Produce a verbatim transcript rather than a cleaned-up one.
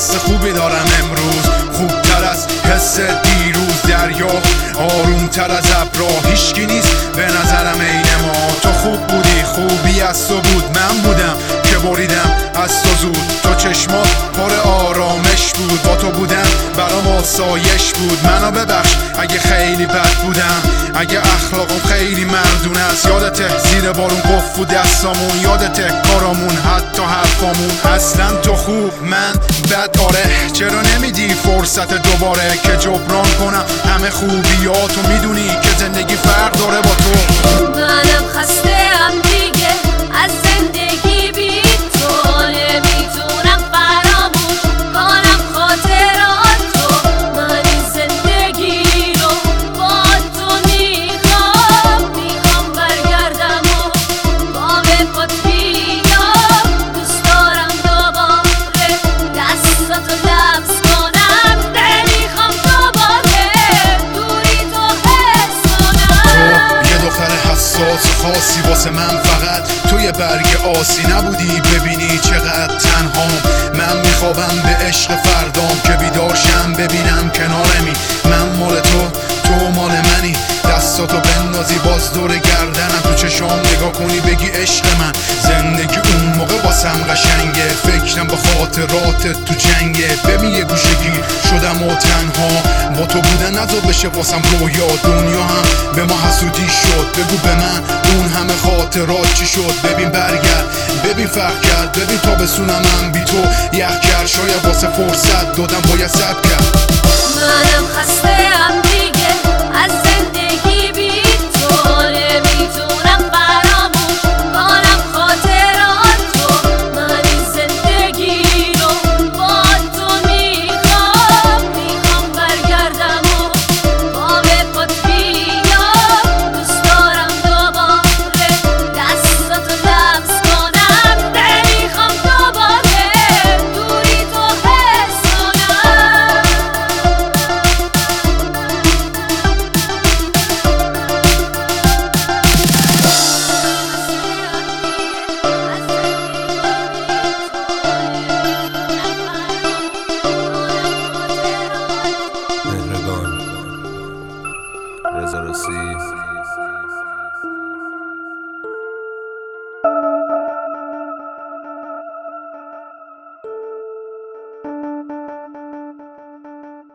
حس خوبی دارم امروز، خوبتر از حس دیروز. دریا آرومتر از ابرا، هیچکی نیست به نظرم عین ما. تو خوب بودی، خوبی از تو بود، من بودم که بریدم از تو زود. تو چشمات پر آرامش بود، با تو بودن برام آسایش بود. منو ببخش اگه خیلی بد بودم، اگه اخلاقم خیلی مردون است. یادته زیر بارون قفل بود دستامون، یادته کارامون حتی حرفامون. اصلا تو خوب من بد، آره چرا نمیدی فرصت دوباره که جبران کنم همه خوبیاتو؟ میدونی که زندگی فرق داره با تو. منم خسته ام دیگه از زندگی بی تو، نمیتونم فراموش کنم خاطراتو. من این زندگی رو با تو میخوام، میخوام برگردم و با به پات بیام. دوست دارم دوباره دستاتو لمس کنم، نمیخوام دوباره دوری تو حس کنم. تو یه دختر حساس خاصی واسه من، فقط توی برگ آسی نبودی ببینی چقدر تنهام. من میخوابم به عشق فردام که بیدارشم ببینم کنارمی. من مال تو، تو مال منی، دستاتو بندازی باز دور گردنم. تو چشام نگاه کنی بگی عشق من. زندگی اون موقع واسم قشنگه، فکرم به خاطرات تو جنگه. ببین یه گوشه گیر شدم و تنها، با تو بودن نذار بشه واسم رویا. دنیا هم به ما حسودی شد، بگو به من اون همه خاطرات چی شد؟ ببین برگرد، ببین فرق کرد، ببین تابستونم من بی تو یخ کرد. شاید واسه فرصت دادم باید صبر کرد. منم خسته ام